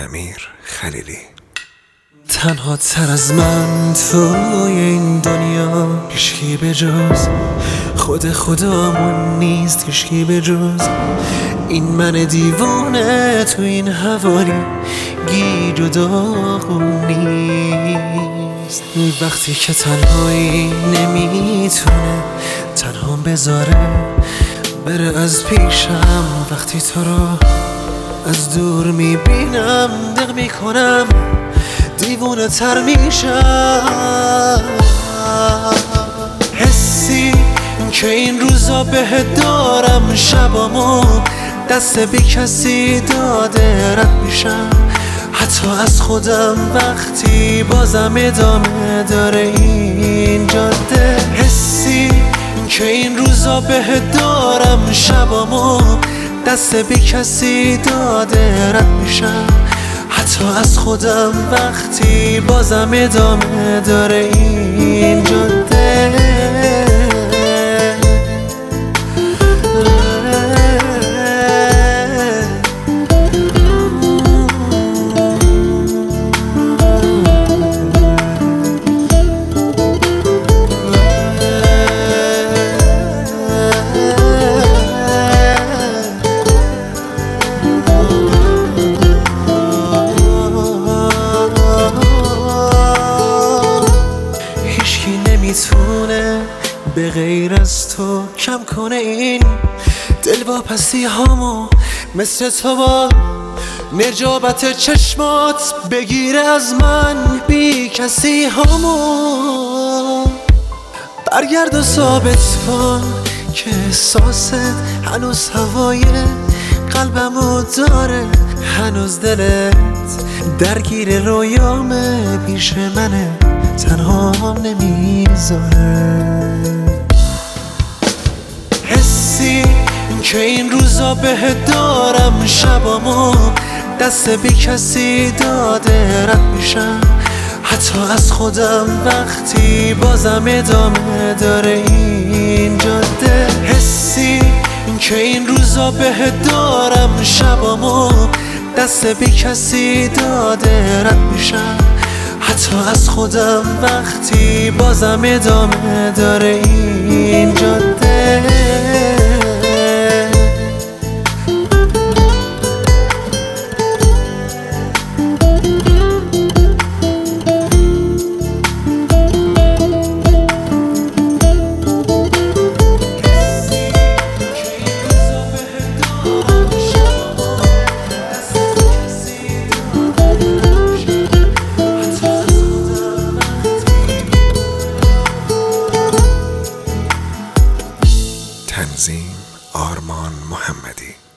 امیر خلیلی. تنها تر از من توی این دنیا هیچکی به جز خود خدامون نیست، هیچکی به جز این من دیوانه تو این حوالی گیج و داغون نیست. وقتی که تنهایی نمیتونه تنهام بذاره بره از پیشم، وقتی تو رو از دور میبینم دق میکنم دیوونه تر میشم. حسی که این روزا بهت دارم شبامو دست بی کسی داده رد میشم، حتی از خودم وقتی بازم ادامه داره این جاده. حسی که این روزا بهت دارم شبامو دست بی کسی داده رد میشم، حتی از خودم وقتی بازم ادامه داره این جاده. میتونه به غیر از تو کم کنه این دل واپسی هامو، مثل تو با نجابت چشمات بگیره از من بی کسی هامو. برگرد و ثابت کن که احساست هنوز هوای قلبمو داره، هنوز دلت درگیر رویامه پیش منه تنها نمیذاره. حسی که این روزا بهت دارم شبامو دست بی کسی داده رد میشم، حتی از خودم وقتی بازم ادامه داره این جاده. حسی که این روزا بهت دارم شبامو دست بی کسی داده رد میشم، حتی از خودم وقتی بازم ادامه داره این جاده. تنظیم آرمان محمدی.